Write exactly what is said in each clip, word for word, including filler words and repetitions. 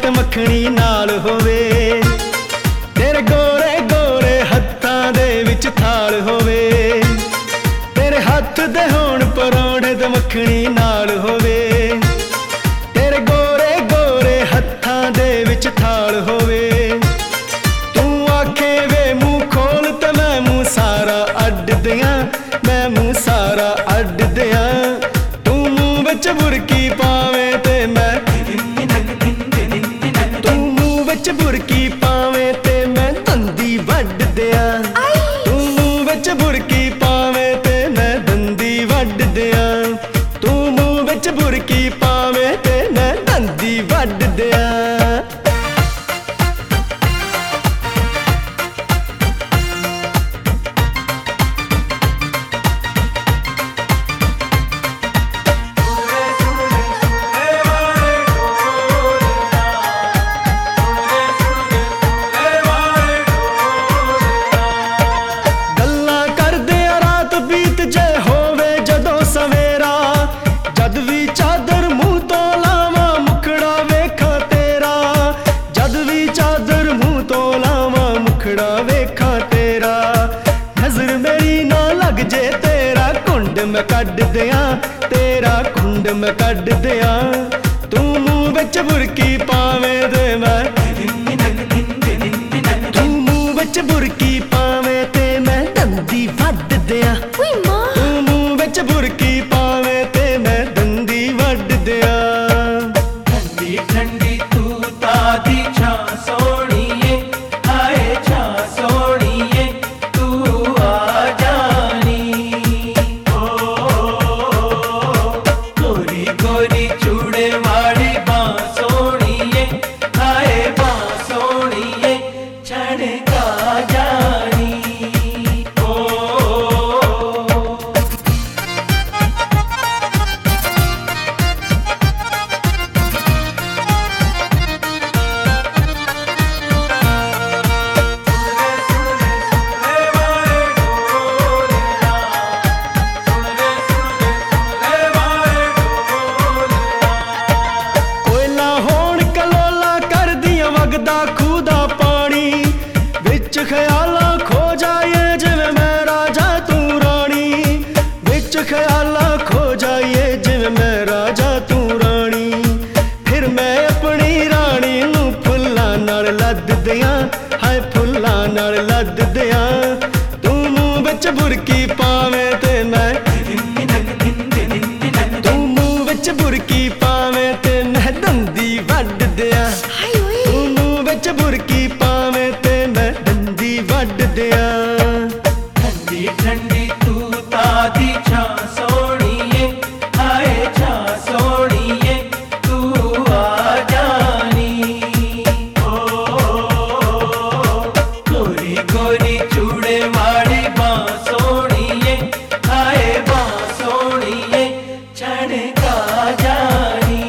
ਤੇ ਮੱਖਣੀ ਨਾਲ ਹੋਵੇ, ਤੇਰੇ ਗੋਰੇ ਗੋਰੇ ਹੱਥਾਂ ਦੇ ਵਿੱਚ ਥਾਲ ਹੋਵੇ, ਤੇਰੇ ਹੱਥ ਦੇ ਹੋਣ ਪਰੌਂਠੇ ਤੇ ਮੱਖਣੀ ਨਾਲ ਹੋਵੇ, ਤੇਰੇ ਗੋਰੇ ਗੋਰੇ ਹੱਥਾਂ ਦੇ ਵਿੱਚ ਥਾਲ ਹੋਵੇ। ਤੂੰ ਆਖੇ ਵੇ ਮੂੰਹ ਖੋਲ ਤੇ ਮੈਂ ਮੂੰਹ ਸਾਰਾ ਅੱਡ ਦਿਆਂ, ਮੈਂ ਮੂੰਹ ਸਾਰਾ ਅੱਡ ਦਿਆਂ। ਤੂੰ ਮੂੰਹ ਵਿੱਚ ਬੁਰਕੀ ਪਾਵੇਂ ਤੇ ਮੈਂ, ਤੂੰ ਮੂੰਹ ਵਿੱਚ ਬੁਰਕੀ ਪਾਵੇਂ ਤੇ ਮੈਂ ਦੰਦੀ ਵੱਢ ਦਿਆਂ, ਤੂੰ ਮੂੰਹ ਵਿੱਚ ਬੁਰਕੀ ਪਾਵੇਂ ਤੇ ਮੈਂ ਦੰਦੀ ਵੱਢ ਦਿਆਂ, ਤੂੰ ਮੂੰਹ ਵਿੱਚ ਬੁਰਕੀ ਪਾਵੇਂ ਤੇ ਮੈਂ ਦੰਦੀ ਵੱਢ ਦਿਆਂ। मैं कड दियां तेरा कुंड मैं कड दियां, तू मुंह विच बुरकी पावें ते मैं, तू मुंह विच बुरकी पावें ते मैं दंदी वड्ड दियां, तू मुंह विच बुरकी पावें ते मैं दंदी वड्ड दियां। ठंडी ठंडी तू तादी छा सोहणीए, हाय छा सोहणीए तू आ जानी, गोरी चूड़े वाली बां सोहणीए, हाय बां सोहणीए छड़का जानी। ओ ख्याला खो जाइए जिवें मैं राजा तू रानी, विच ख्याला खो जाइए जिवें मैं राजा तू रानी, फिर मैं अपनी रानी नू फुल्लां नाल लद दियां, हाय फुल्लां नाल लद दियां। तू मुंह विच बुरकी पावें ते मैं, तू मुंह विच बुरकी पावें ते मैं दंदी वड्ड दियां, तू मुंह विच बुरकी पावें ते मैं दंदी वड्ड दियां। ठंडी ठंडी तू तादी छा सोहणीए, हाय छा सोहणीए तू आ जानी। ओ गोरी गोरी चूड़े वाली बां सोहणीए, हाय बां सोहणीए छड़का जानी।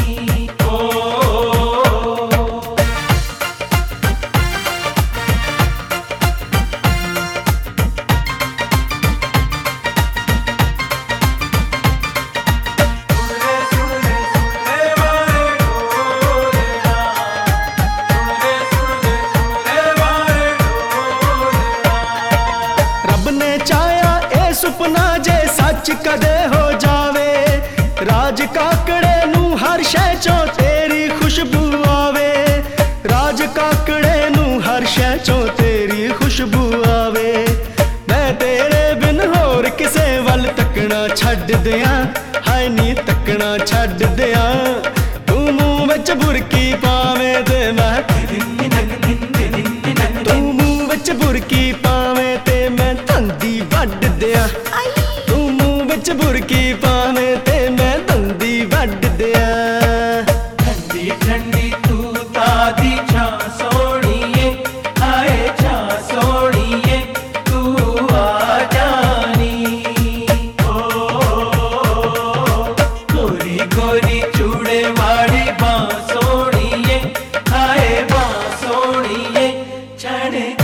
सुपना जे सच कदे हो जावे, राज काकड़े नू हर शै चों तेरी खुशबू आवे, राज काकड़े नू हर शै चों तेरी खुशबू आवे। मैं तेरे बिन होर किसे वल तकना छड्ड दियां, हाय नी तकना छड्ड दियां। तू मुंह विच बुरकी पावें ते मैं, तू मुंह विच बुरकी पावें ते मैं दंदी वड्ड दियां, तू मुंह विच बुरकी पावें ते मैं दंदी वड्ड दियां। ठंडी ठंडी तू तादी छा सोहणीए, हाय छा सोहणीए तू आ जानी। ओ गोरी गोरी चूड़े वाली बां सोहणीए, हाय बां सोहणीए छड़का